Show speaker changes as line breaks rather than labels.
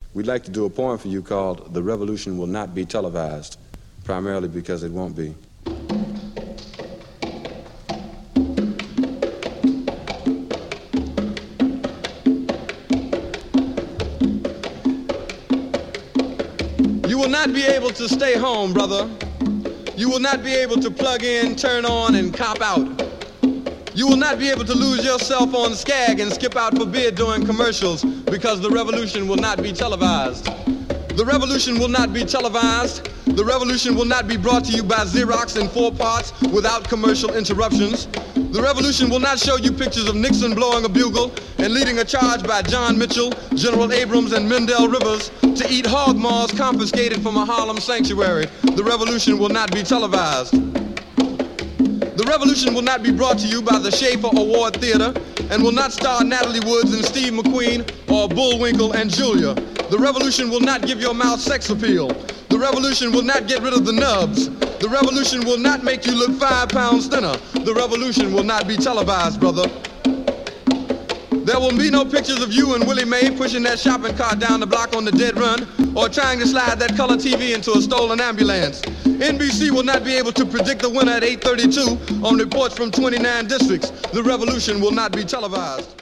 We'd like to do a poem for you called "The Revolution Will Not Be Televised," primarily because it won't be. You will not be able to stay home, brother. You will not be able to plug in, turn on, and cop out. You will not be able to lose yourself on Skag and skip out for beer during commercials because the revolution will not be televised. The revolution will not be televised. The revolution will not be brought to you by Xerox in 4 parts without commercial interruptions. The revolution will not show you pictures of Nixon blowing a bugle and leading a charge by John Mitchell, General Abrams, and Mendel Rivers to eat hog maws confiscated from a Harlem sanctuary. The revolution will not be televised. The revolution will not be brought to you by the Schaefer Award Theater and will not star Natalie Woods and Steve McQueen or Bullwinkle and Julia. The revolution will not give your mouth sex appeal. The revolution will not get rid of the nubs. The revolution will not make you look 5 pounds thinner. The revolution will not be televised, brother. There will be no pictures of you and Willie Mae pushing that shopping cart down the block on the dead run or trying to slide that color TV into a stolen ambulance. NBC will not be able to predict the winner at 8:32 on reports from 29 districts. The revolution will not be televised.